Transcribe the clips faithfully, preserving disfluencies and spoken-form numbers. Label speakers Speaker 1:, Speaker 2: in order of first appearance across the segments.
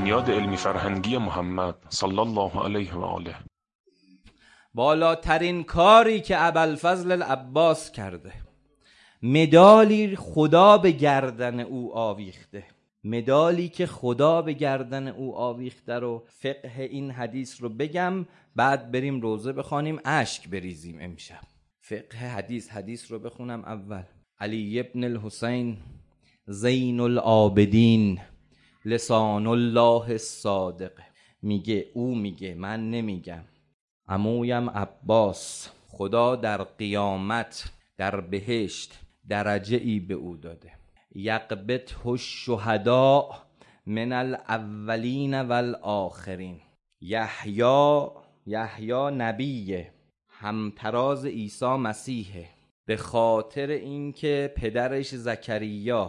Speaker 1: بنیاد علمی فرهنگی محمد صلی الله علیه و آله.
Speaker 2: بالاترین کاری که ابوالفضل العباس کرده، مدالی خدا به گردن او آویخته، مدالی که خدا به گردن او آویخته رو فقه این حدیث رو بگم، بعد بریم روزه بخوانیم اشک بریزیم. امشب فقه حدیث حدیث رو بخونم. اول علی ابن الحسین زین العابدین لسان الله الصادق میگه، او میگه، من نمیگم، عمویم عباس خدا در قیامت در بهشت درجه ای به او داده، یقبته الشهداء من الاولین والآخرین. یحیی یحیی نبیه، همتراز عیسی مسیحه، به خاطر اینکه پدرش زکریا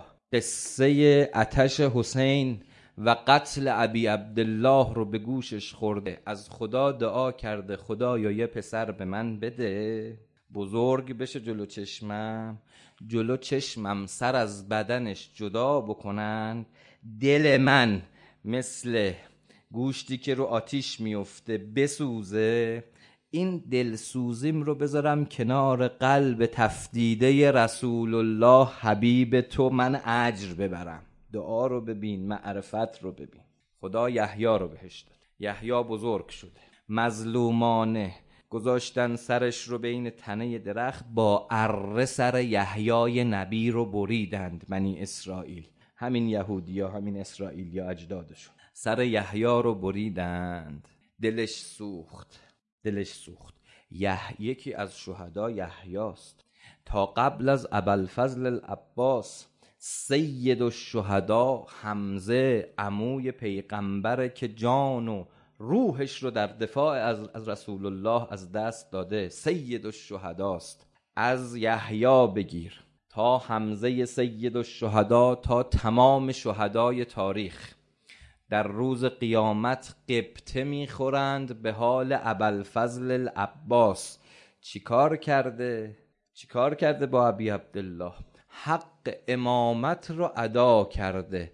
Speaker 2: قصه آتش حسین و قتل ابی عبدالله رو به گوشش خورده، از خدا دعا کرده خدایا یه پسر به من بده بزرگ بشه جلو چشمم، جلو چشمم سر از بدنش جدا بکنن، دل من مثل گوشتی که رو آتیش میفته بسوزه، این دلسوزیم رو بذارم کنار قلب تفدیده رسول الله حبیب تو، من اجر ببرم. دعا رو ببین، معرفت رو ببین. خدا یحیی رو بهش داد. یحیی بزرگ شده، مظلومانه گذاشتن سرش رو بین تنه درخت، با اره سر یحیی نبی رو بریدند بنی اسرائیل، همین یهودی ها، همین اسرائیل یا اجدادشون، سر یحیی رو بریدند. دلش سوخت، دلش سوخت. یحیی یکی از شهدا یحیی است. تا قبل از ابوالفضل العباس سید الشهدا حمزه عموی پیغمبره که جان و روحش رو در دفاع از, از رسول الله از دست داده، سید الشهداست. از یحیی بگیر تا حمزه سید الشهدا، تا تمام شهدای تاریخ در روز قیامت قبطه میخورند به حال ابوالفضل العباس. چیکار کرده؟ چیکار کرده با ابی عبدالله؟ حق امامت رو ادا کرده،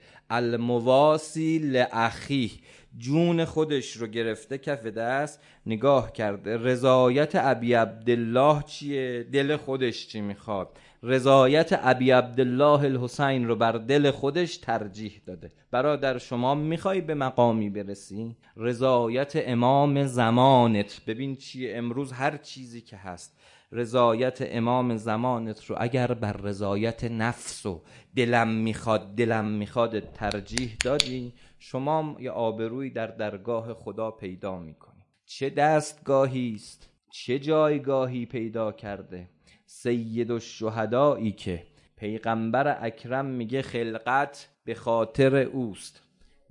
Speaker 2: المواسی لاخیه، جون خودش رو گرفته کف دست، نگاه کرده رضایت ابی عبدالله چیه، دل خودش چی میخواد، رضایت ابی عبدالله الحسین رو بر دل خودش ترجیح داده. برادر شما میخوای به مقامی برسی، رضایت امام زمانت ببین چیه. امروز هر چیزی که هست رضایت امام زمانت رو اگر بر رضایت نفس و دلم میخواد دلم میخواد ترجیح دادی، شما یه آبرویی در درگاه خدا پیدا میکنی. چه دستگاهی است، چه جایگاهی پیدا کرده سید الشهدایی که پیغمبر اکرم میگه خلقت به خاطر اوست،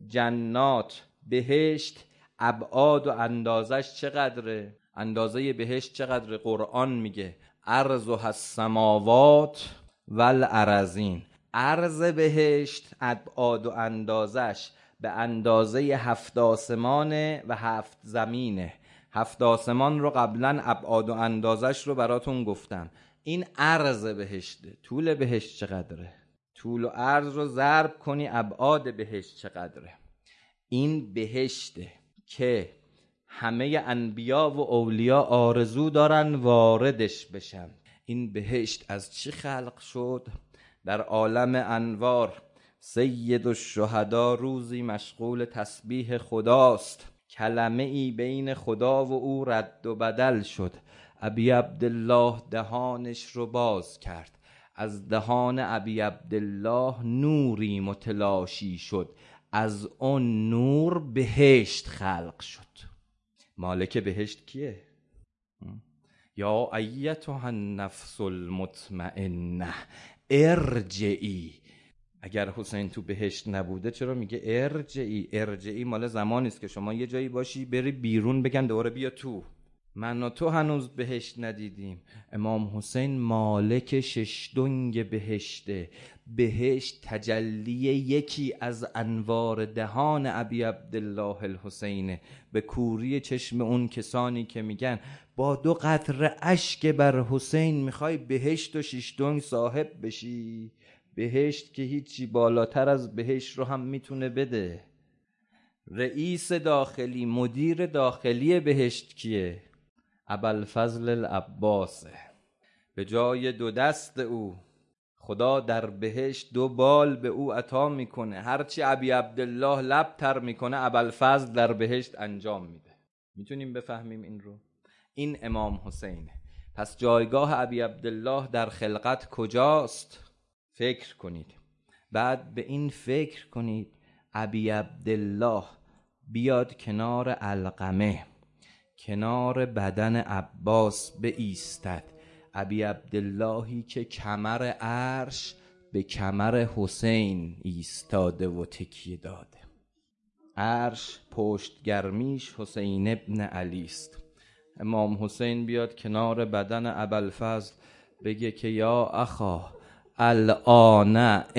Speaker 2: جنات بهشت ابعاد و اندازش چقدره، اندازه بهشت چقدر؟ قرآن میگه عرضها السماوات والارضین، عرض بهشت ابعاد و اندازش به اندازه هفت آسمانه و هفت زمینه. هفت آسمان رو قبلا ابعاد و اندازش رو براتون گفتم. این عرض بهشته. طول بهشت چقدره؟ طول و عرض رو ضرب کنی ابعاد بهشت چقدره؟ این بهشته که همه انبیا و اولیا آرزو دارن واردش بشن. این بهشت از چی خلق شد؟ در عالم انوار سید الشهدا روزی مشغول تسبیح خداست، کلمه ای بین خدا و او رد و بدل شد. ابی عبدالله دهانش رو باز کرد، از دهان ابی عبدالله نوری متلاشی شد، از اون نور بهشت خلق شد. مالک بهشت کیه؟ یا ایتها النفس المطمئنه ارجعی. اگر حسین تو بهشت نبوده چرا میگه ارجعی؟ ارجعی مال زمانی است که شما یه جایی باشی بری بیرون بگن دوباره بیا تو. من و تو هنوز بهشت ندیدیم. امام حسین مالک ششدنگ بهشته. بهشت تجلی یکی از انوار دهان ابی عبدالله الحسینه، به کوری چشم اون کسانی که میگن با دو قطره اشک بر حسین میخوای بهشت و ششدنگ صاحب بشی. بهشت که هیچی بالاتر از بهشت رو هم میتونه بده. رئیس داخلی، مدیر داخلی بهشت کیه؟ ابوالفضل العباسه. به جای دو دست او خدا در بهشت دو بال به او عطا میکنه. هرچی ابی عبدالله لب تر میکنه ابوالفضل در بهشت انجام میده. میتونیم بفهمیم این رو؟ این امام حسینه. پس جایگاه ابی عبدالله در خلقت کجاست؟ فکر کنید. بعد به این فکر کنید ابی عبدالله بیاد کنار علقمه، کنار بدن عباس بایستد. ابی عبداللهی که کمر عرش به کمر حسین ایستاده و تکیه داده. عرش پشت گرمیش حسین ابن علی است. امام حسین بیاد کنار بدن ابوالفضل بگه که یا اخا الان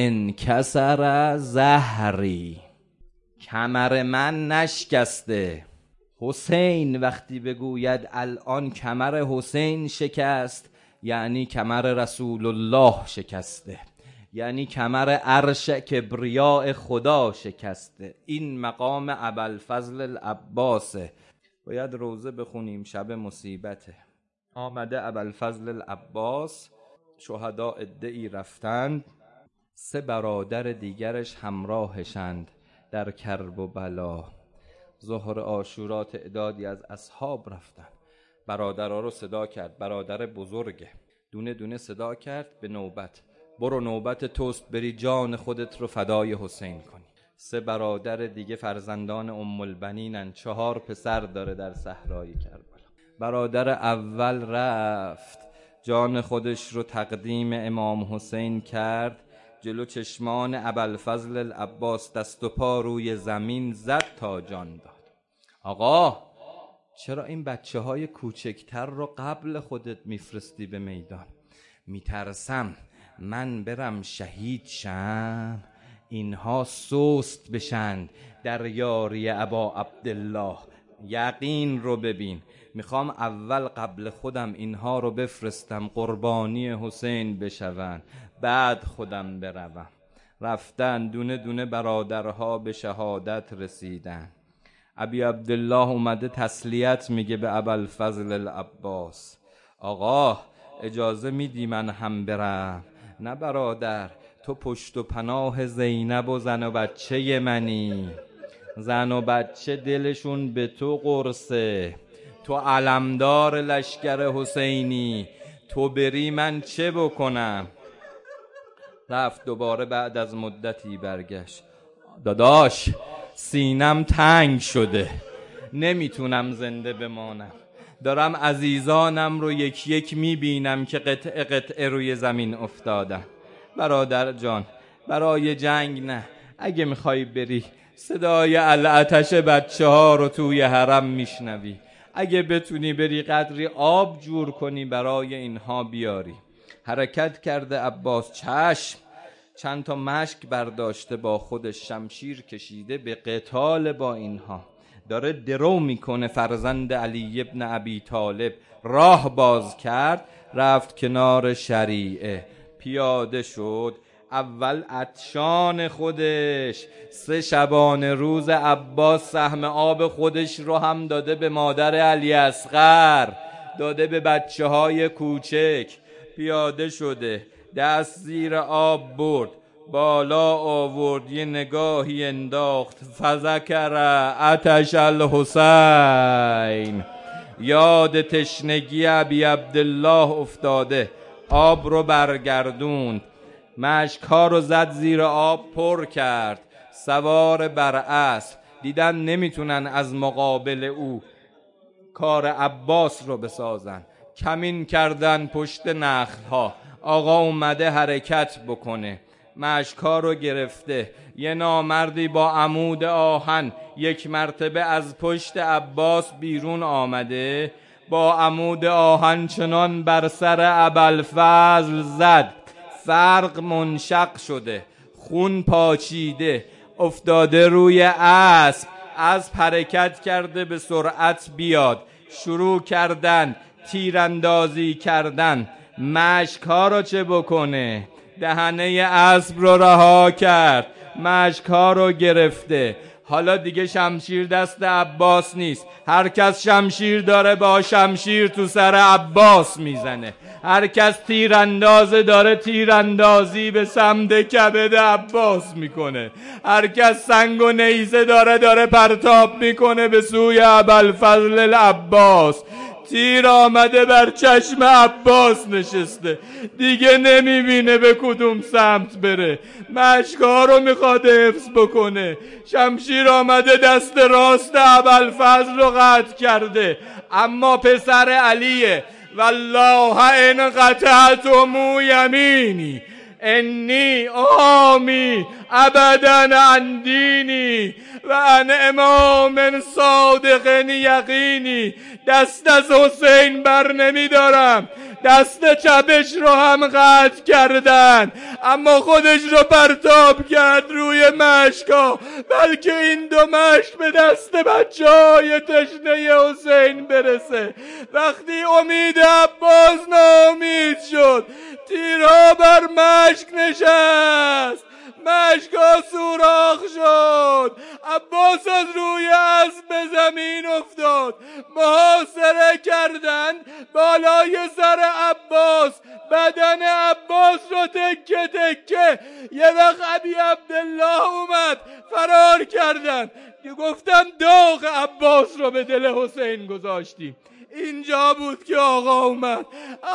Speaker 2: انکسر ظهری، کمر من نشکسته. حسین وقتی بگوید الان کمر حسین شکست، یعنی کمر رسول الله شکسته، یعنی کمر عرش کبریاء خدا شکسته. این مقام ابوالفضل العباسه. باید روزه بخونیم، شب مصیبته. آمده ابوالفضل العباس، شهدا عده‌ای رفتند، سه برادر دیگرش همراهشند در کرب و بلا. ظهر عاشورا تعدادی از اصحاب رفتن. برادرها رو صدا کرد، برادر بزرگه، دونه دونه صدا کرد به نوبت. برو نوبت توست، بری جان خودت رو فدای حسین کنی. سه برادر دیگه فرزندان ام البنینن، چهار پسر داره در صحرای کربلا. برادر اول رفت، جان خودش رو تقدیم امام حسین کرد. جلو چشمان ابوالفضل العباس دست و پا روی زمین زد تا جان داد. آقا چرا این بچه های کوچکتر رو قبل خودت میفرستی به میدان؟ میترسم من برم شهید شم، اینها سست بشن در یاری ابا عبدالله. یقین رو ببین، میخوام اول قبل خودم اینها رو بفرستم قربانی حسین بشون، بعد خودم بروم. رفتن دونه دونه برادرها به شهادت رسیدن. ابی عبدالله اومده تسلیت میگه به ابوالفضل العباس، آقا اجازه میدی من هم برم؟ نه برادر، تو پشت و پناه زینب و زن و بچه منی. زن و بچه دلشون به تو قرصه، تو علمدار لشکر حسینی، تو بری من چه بکنم؟ رفت دوباره بعد از مدتی برگشت، داداش سینم تنگ شده، نمیتونم زنده بمانم، دارم عزیزانم رو یک یک میبینم که قطعه قطعه روی زمین افتادن. برادر جان برای جنگ نه، اگه میخوای بری صدای العتش بچه ها رو توی حرم میشنوی، اگه بتونی بری قدری آب جور کنی برای اینها بیاری. حرکت کرده عباس، چشم. چند تا مشک برداشته با خودش، شمشیر کشیده به قتال با اینها. داره درو میکنه فرزند علی ابن ابی طالب. راه باز کرد، رفت کنار شریعه، پیاده شد. اول عطشان خودش، سه شبانه روز عباس سهم آب خودش رو هم داده به مادر علی اصغر، داده به بچه های کوچک. پیاده شده، دست زیر آب برد، بالا آورد، یه نگاهی انداخت، فذکر عطش الحسین. یاد تشنگی ابی عبدالله افتاده، آب رو برگردوند، مشک‌ها رو زد زیر آب، پر کرد، سوار بر اسب. دیدن نمیتونن از مقابل او کار عباس رو بسازن، کمین کردن پشت نخل‌ها. آقا اومده حرکت بکنه، مشک‌ها رو گرفته. یه نامردی با عمود آهن یک مرتبه از پشت عباس بیرون آمده، با عمود آهن چنان بر سر ابوالفضل زد، فرق منشق شده، خون پاچیده، افتاده روی اسب. اسب حرکت کرده به سرعت بیاد، شروع کردن تیراندازی کردن. مشک ها رو چه بکنه؟ دهنه اسب رو رها کرد، مشک ها رو گرفته، حالا دیگه شمشیر دست عباس نیست، هر کس شمشیر داره با شمشیر تو سر عباس میزنه، هر کس تیراندازه داره تیراندازی به سمت کبد عباس میکنه، هر کس سنگ و نیزه داره داره پرتاب میکنه به سوی ابوالفضل العباس. تیر آمده بر چشم عباس نشسته، دیگه نمیبینه به کدوم سمت بره، مشکا رو میخواد حفظ بکنه. شمشیر آمده دست راست ابوالفضل رو قطع کرده، اما پسر علیه. والله ان قطعتم یمینی انی آمی ابدا عن دینی و عن امام صادق یقینی. دست از حسین بر نمیدارم، دست چپش رو هم قطع کردن اما خودش رو پرتاب کرد روی مشکا، بلکه این دو مشک به دست بچه های تشنه حسین برسه. وقتی امید عباس ناامید شد، تیرها بر مشک نشست، مشکا سوراخ شد، عباس از روی اسب به زمین افتاد. محاصره کردند بالای سر عباس، بدن عباس رو تکه تکه. یه وقت ابی عبدالله اومد، فرار کردن، گفتن داغ عباس رو به دل حسین گذاشتیم. اینجا بود که آقا اومد،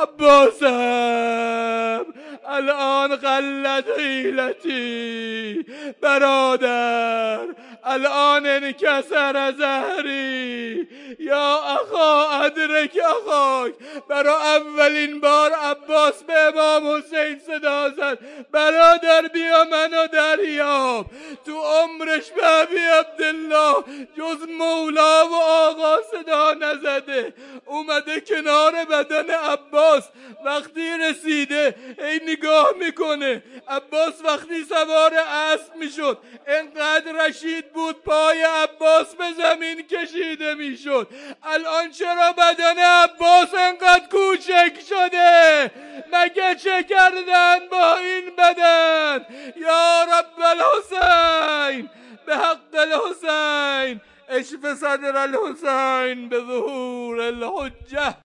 Speaker 2: عباسم الان قلت حیلتی، برادر الان انکسر زهری، یا اخا ادرک اخاک. برای اولین بار عباس به امام حسین صدا زد، برادر بیا منو دریاب. تو عمرش به ابی عبدالله جز مولا و آقا صدا نزده. اومده کنار بدن عباس، وقتی رسیده ای نگاه میکنه. عباس وقتی سوار اسب میشد انقدر رشید بود پای عباس به زمین کشیده میشد. الان چرا بدن عباس انقدر کوچک شده؟ مگه چه کردن با این بدن؟ یا رب الحسین به حق الحسین اشف صدر الحسین به ظهور الحجه.